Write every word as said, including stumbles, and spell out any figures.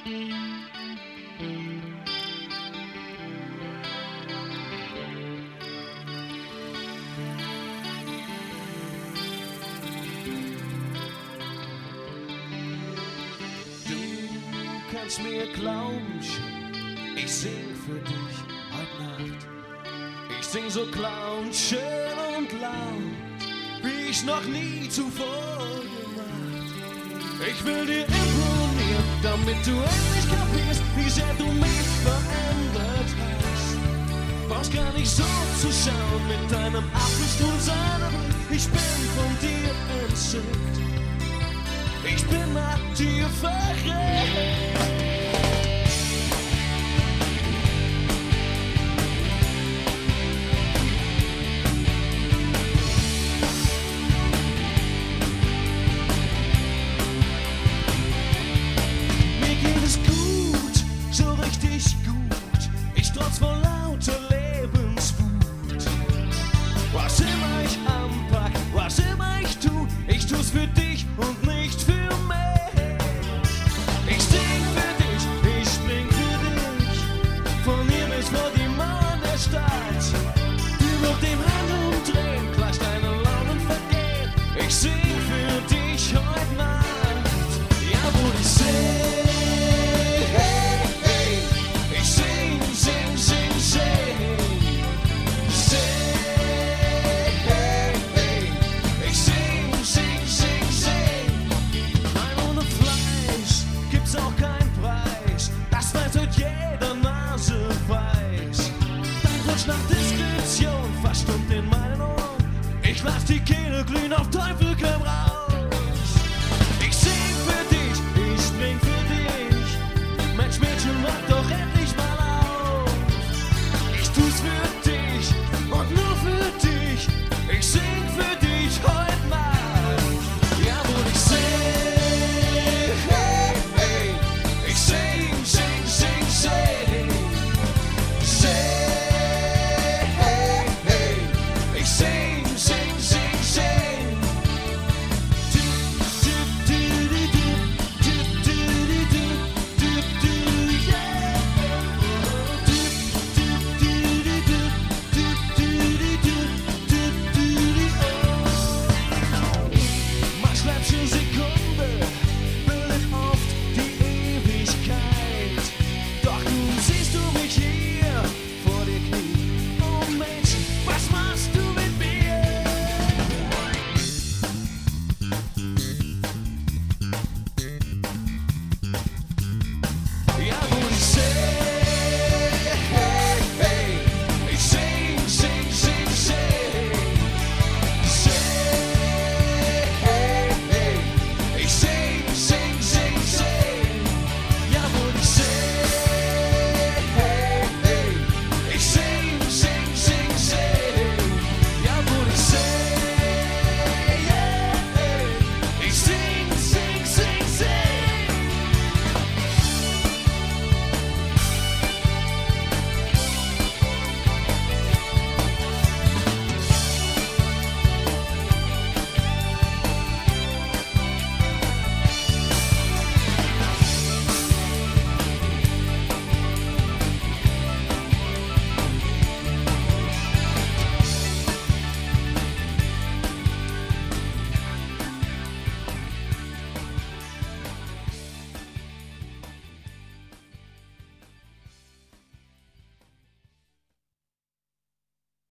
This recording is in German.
Du kannst mir glauben, ich sing für dich heute Nacht. Ich sing so klar und schön und laut, wie ich's noch nie zuvor gemacht. Ich will dir imponieren, damit du endlich kapierst, wie sehr du mich verändert hast. Brauchst gar nicht so zu schauen mit deinem Apfelstrudel. Ich bin von dir entzückt. Ich bin nach dir verrückt. Mir geht es gut, so richtig gut. Ich trotz vor lauter Lebenswut. Was immer ich anpack, was immer ich tu, ich tu's für dich und nicht für mich. Ich sing für dich, ich spring für dich, von hier bis vor die Mauern der Stadt. Über dem Handumdrehen, gleich deine Launen vergehen. Ich sing